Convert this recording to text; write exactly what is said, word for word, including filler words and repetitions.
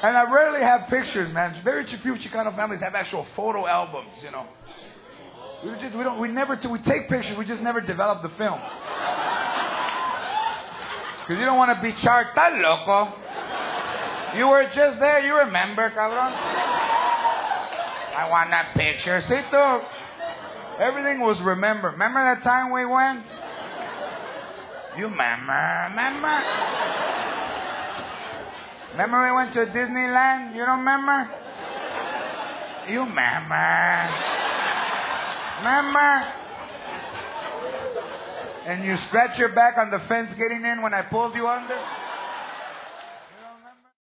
And I rarely have pictures, man. Very few Chicano families have actual photo albums, you know. We just we don't we never we take pictures. We just never develop the film. Because you don't want to be charged. Está loco. You were just there. You remember, cabrón. I want that picture. Cito. Everything was remembered. Remember that time we went? You remember? Remember? Remember we went to Disneyland? You don't remember? You remember? Remember? And you scratch your back on the fence getting in when I pulled you under?